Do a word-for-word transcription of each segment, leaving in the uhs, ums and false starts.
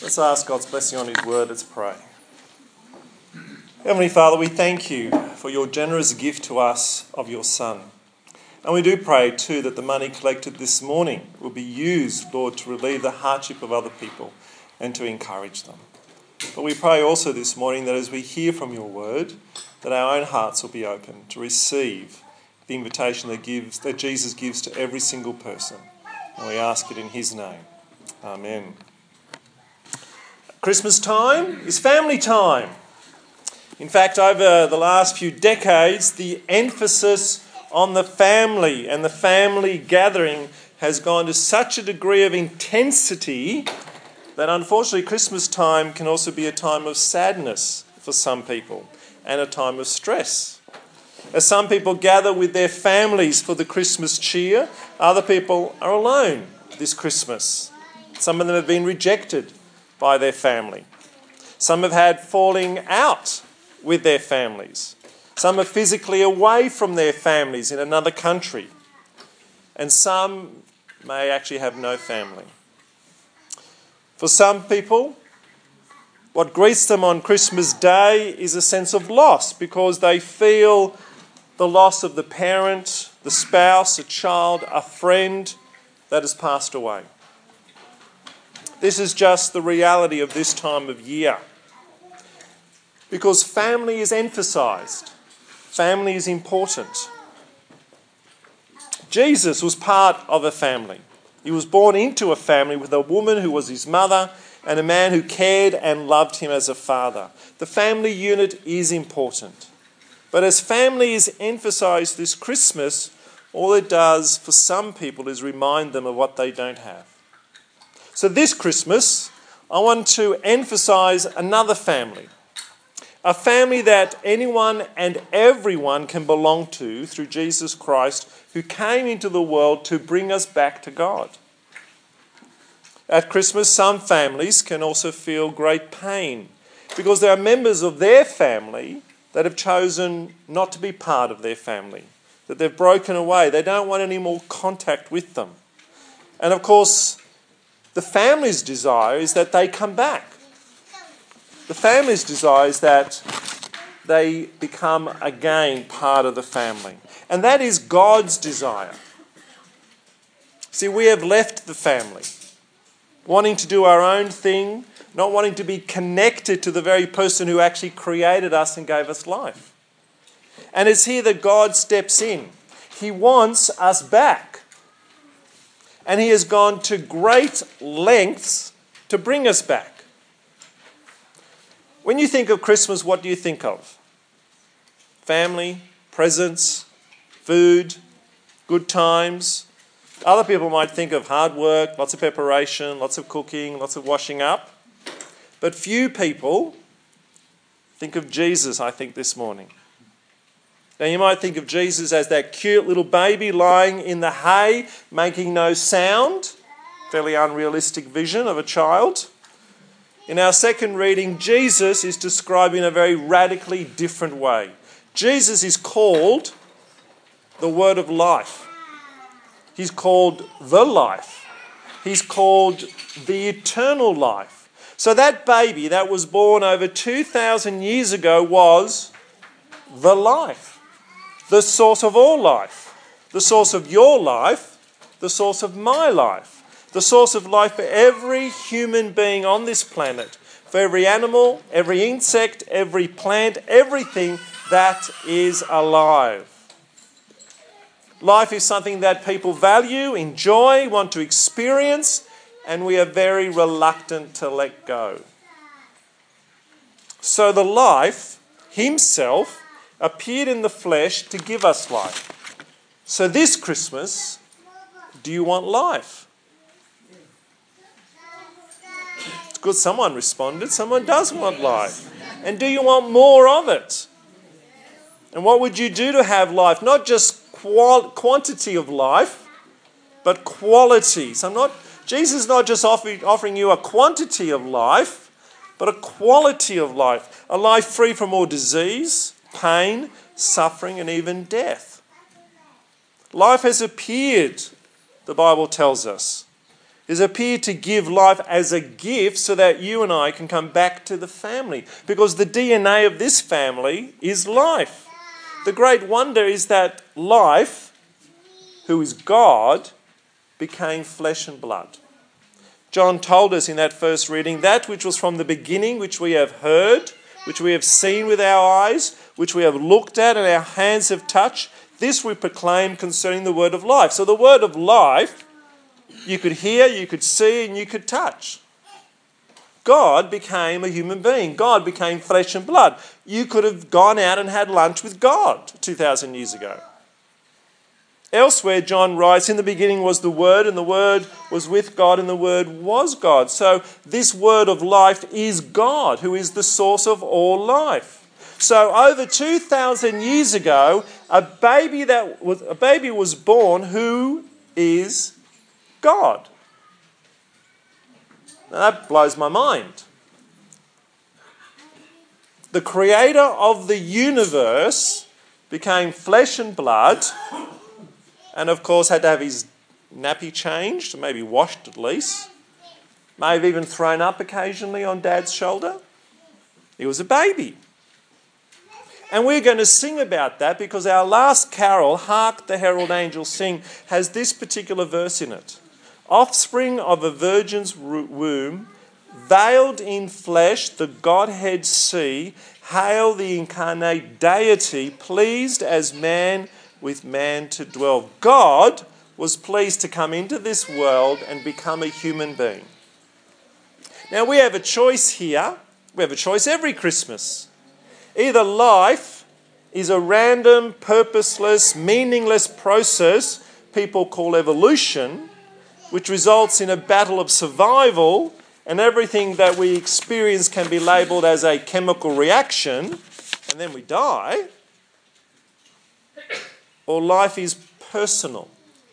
Let's ask God's blessing on his word. Let's pray. Heavenly Father, we thank you for your generous gift to us of your Son. And we do pray too that the money collected this morning will be used, Lord, to relieve the hardship of other people and to encourage them. But we pray also this morning that as we hear from your word, that our own hearts will be open to receive the invitation that gives that Jesus gives to every single person. And we ask it in his name. Amen. Christmas time is family time. In fact, over the last few decades, the emphasis on the family and the family gathering has gone to such a degree of intensity that unfortunately Christmas time can also be a time of sadness for some people and a time of stress. As some people gather with their families for the Christmas cheer, other people are alone this Christmas. Some of them have been rejected by their family. Some have had falling out with their families. Some are physically away from their families in another country. And some may actually have no family. For some people, what greets them on Christmas Day is a sense of loss because they feel the loss of the parent, the spouse, a child, a friend that has passed away. This is just the reality of this time of year. Because family is emphasised. Family is important. Jesus was part of a family. He was born into a family with a woman who was his mother and a man who cared and loved him as a father. The family unit is important. But as family is emphasised this Christmas, all it does for some people is remind them of what they don't have. So this Christmas, I want to emphasise another family. A family that anyone and everyone can belong to through Jesus Christ, who came into the world to bring us back to God. At Christmas, some families can also feel great pain because there are members of their family that have chosen not to be part of their family, that they've broken away. They don't want any more contact with them. And of course, the family's desire is that they come back. The family's desire is that they become again part of the family. And that is God's desire. See, we have left the family, wanting to do our own thing, not wanting to be connected to the very person who actually created us and gave us life. And it's here that God steps in. He wants us back. And he has gone to great lengths to bring us back. When you think of Christmas, what do you think of? Family, presents, food, good times. Other people might think of hard work, lots of preparation, lots of cooking, lots of washing up. But few people think of Jesus, I think, this morning. Now you might think of Jesus as that cute little baby lying in the hay, making no sound. Fairly unrealistic vision of a child. In our second reading, Jesus is described in a very radically different way. Jesus is called the Word of Life. He's called the life. He's called the eternal life. So that baby that was born over two thousand years ago was the life. The source of all life. The source of your life. The source of my life. The source of life for every human being on this planet. For every animal, every insect, every plant, everything that is alive. Life is something that people value, enjoy, want to experience, and we are very reluctant to let go. So the life himself appeared in the flesh to give us life. So this Christmas, do you want life? It's good someone responded. Someone does want life. And do you want more of it? And what would you do to have life? Not just qual- quantity of life, but quality. So I'm not, Jesus is not just offering, offering you a quantity of life, but a quality of life. A life free from all disease, pain, suffering, and even death. Life has appeared, the Bible tells us. He's appeared to give life as a gift so that you and I can come back to the family. Because the D N A of this family is life. The great wonder is that life, who is God, became flesh and blood. John told us in that first reading, that which was from the beginning, which we have heard, which we have seen with our eyes, which we have looked at and our hands have touched, this we proclaim concerning the word of life. So the word of life, you could hear, you could see, and you could touch. God became a human being. God became flesh and blood. You could have gone out and had lunch with God two thousand years ago. Elsewhere, John writes, in the beginning was the Word, and the Word was with God, and the Word was God. So this word of life is God, who is the source of all life. So over two thousand years ago, a baby that was a baby was born who is God. Now that blows my mind. The creator of the universe became flesh and blood, and of course had to have his nappy changed, maybe washed at least. May have even thrown up occasionally on Dad's shoulder. He was a baby. And we're going to sing about that because our last carol, Hark the Herald Angels Sing, has this particular verse in it. Offspring of a virgin's womb, veiled in flesh, the Godhead see, hail the incarnate deity, pleased as man with man to dwell. God was pleased to come into this world and become a human being. Now we have a choice here. We have a choice every Christmas. Either life is a random, purposeless, meaningless process people call evolution, which results in a battle of survival, and everything that we experience can be labelled as a chemical reaction, and then we die. Or life is personal.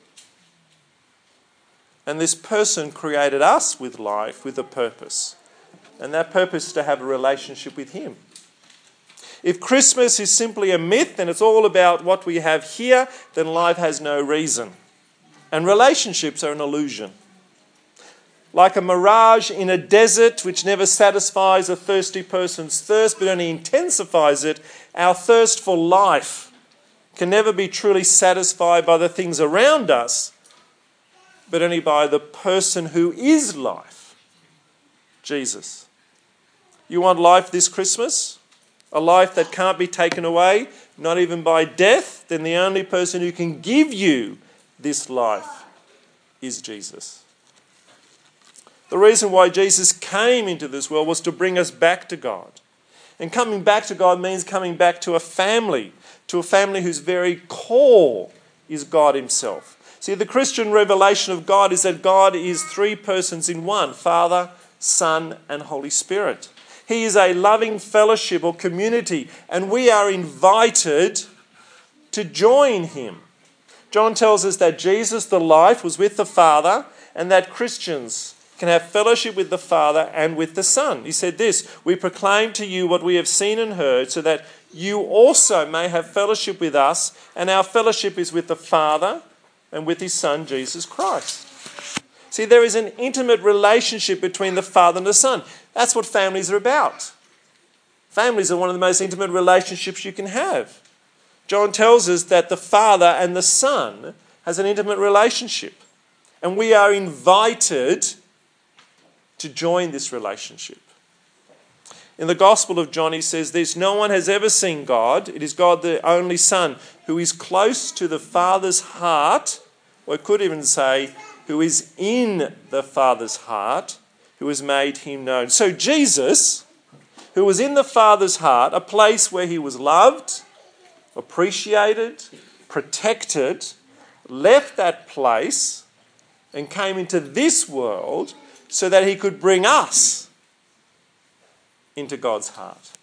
And this person created us with life, with a purpose. And that purpose is to have a relationship with him. If Christmas is simply a myth and it's all about what we have here, then life has no reason. And relationships are an illusion. Like a mirage in a desert which never satisfies a thirsty person's thirst but only intensifies it, our thirst for life can never be truly satisfied by the things around us, but only by the person who is life, Jesus. You want life this Christmas? A life that can't be taken away, not even by death? Then the only person who can give you this life is Jesus. The reason why Jesus came into this world was to bring us back to God. And coming back to God means coming back to a family, to a family whose very core is God himself. See, the Christian revelation of God is that God is three persons in one, Father, Son, and Holy Spirit. He is a loving fellowship or community, and we are invited to join him. John tells us that Jesus, the life, was with the Father, and that Christians can have fellowship with the Father and with the Son. He said this, we proclaim to you what we have seen and heard, so that you also may have fellowship with us, and our fellowship is with the Father and with his Son, Jesus Christ. See, there is an intimate relationship between the Father and the Son. That's what families are about. Families are one of the most intimate relationships you can have. John tells us that the Father and the Son has an intimate relationship. And we are invited to join this relationship. In the Gospel of John, he says this, no one has ever seen God. It is God, the only Son, who is close to the Father's heart, or I could even say, who is in the Father's heart, who has made him known. So Jesus, who was in the Father's heart, a place where he was loved, appreciated, protected, left that place and came into this world so that he could bring us into God's heart.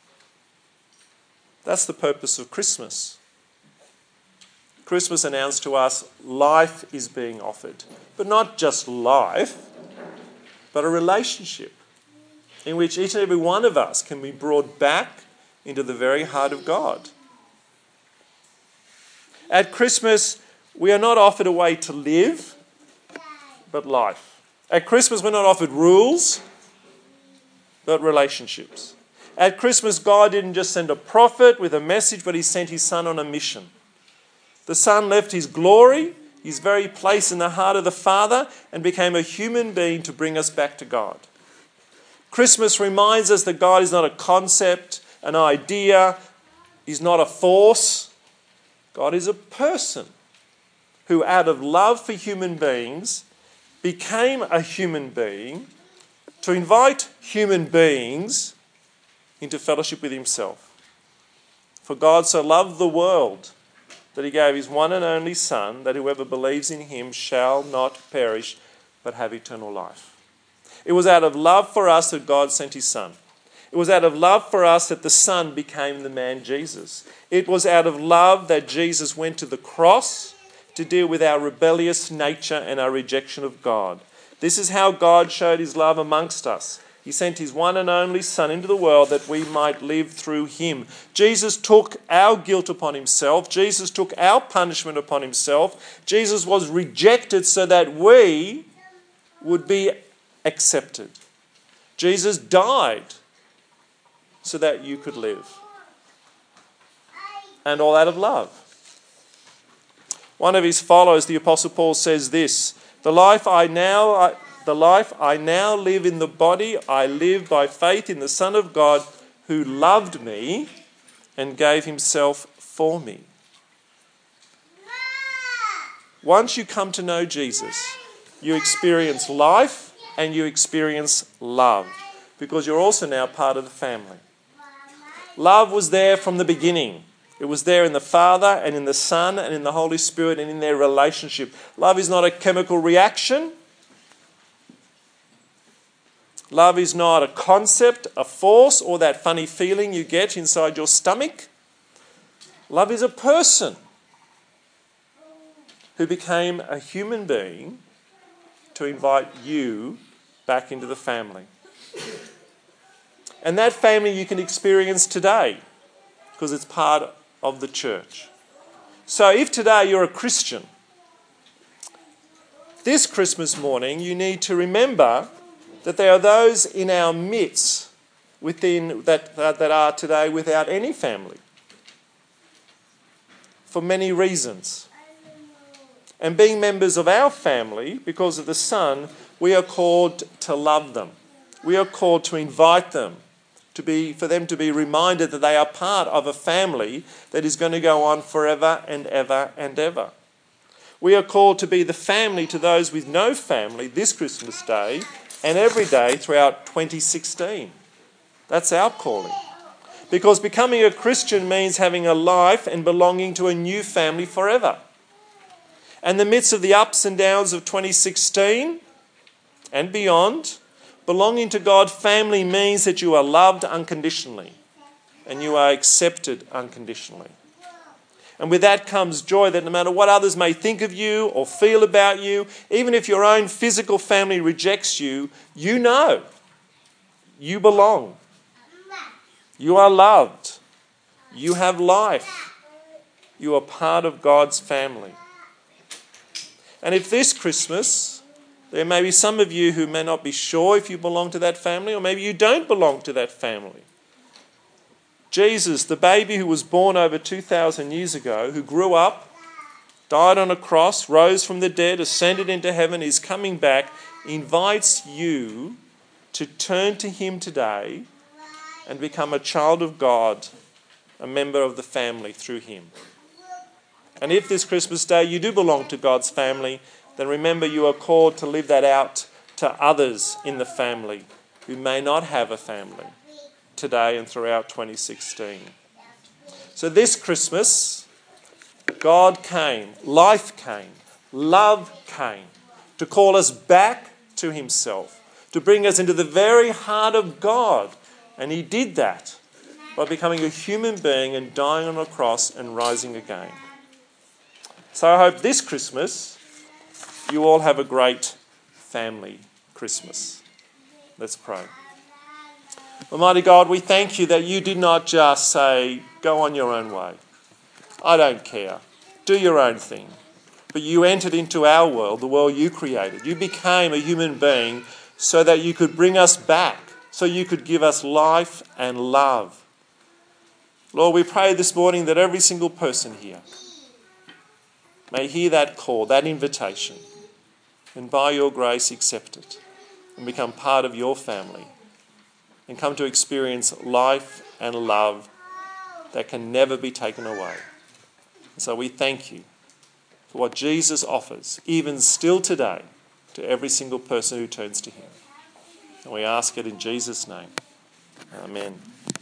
That's the purpose of Christmas. Christmas announced to us life is being offered. But not just life, but a relationship in which each and every one of us can be brought back into the very heart of God. At Christmas, we are not offered a way to live, but life. At Christmas, we're not offered rules, but relationships. At Christmas, God didn't just send a prophet with a message, but he sent his Son on a mission. The Son left his glory, his very place in the heart of the Father, and became a human being to bring us back to God. Christmas reminds us that God is not a concept, an idea, he's not a force. God is a person who, out of love for human beings, became a human being to invite human beings into fellowship with himself. For God so loved the world that he gave his one and only Son, that whoever believes in him shall not perish but have eternal life. It was out of love for us that God sent his Son. It was out of love for us that the Son became the man Jesus. It was out of love that Jesus went to the cross to deal with our rebellious nature and our rejection of God. This is how God showed his love amongst us. He sent his one and only Son into the world that we might live through him. Jesus took our guilt upon himself. Jesus took our punishment upon himself. Jesus was rejected so that we would be accepted. Jesus died so that you could live. And all out of love. One of his followers, the Apostle Paul, says this: The life I now, I, the life I now live in the body, I live by faith in the Son of God who loved me and gave himself for me. Once you come to know Jesus, you experience life and you experience love, because you're also now part of the family. Love was there from the beginning. It was there in the Father and in the Son and in the Holy Spirit and in their relationship. Love is not a chemical reaction. Love is not a concept, a force, or that funny feeling you get inside your stomach. Love is a person who became a human being to invite you back into the family. And that family you can experience today because it's part of the church. So if today you're a Christian, this Christmas morning you need to remember that there are those in our midst within that, that, that are today without any family for many reasons. And being members of our family, because of the Son, we are called to love them. We are called to invite them, to be, for them to be reminded that they are part of a family that is going to go on forever and ever and ever. We are called to be the family to those with no family this Christmas Day and every day throughout twenty sixteen. That's our calling. Because becoming a Christian means having a life and belonging to a new family forever. And in the midst of the ups and downs of twenty sixteen and beyond, belonging to God's family means that you are loved unconditionally and you are accepted unconditionally. And with that comes joy that no matter what others may think of you or feel about you, even if your own physical family rejects you, you know you belong. You are loved. You have life. You are part of God's family. And if this Christmas, there may be some of you who may not be sure if you belong to that family, or maybe you don't belong to that family. Jesus, the baby who was born over two thousand years ago, who grew up, died on a cross, rose from the dead, ascended into heaven, is coming back, invites you to turn to him today and become a child of God, a member of the family through him. And if this Christmas Day you do belong to God's family, then remember you are called to live that out to others in the family who may not have a family today and throughout twenty sixteen. So this Christmas, God came, life came, love came to call us back to himself, to bring us into the very heart of God. And he did that by becoming a human being and dying on a cross and rising again. So I hope this Christmas you all have a great family Christmas. Let's pray. Almighty God, we thank you that you did not just say, go on your own way. I don't care. Do your own thing. but you entered into our world, the world you created. You became a human being so that you could bring us back, so you could give us life and love. Lord, we pray this morning that every single person here may hear that call, that invitation, and by your grace accept it and become part of your family and come to experience life and love that can never be taken away. And so we thank you for what Jesus offers, even still today, to every single person who turns to him. And we ask it in Jesus' name. Amen.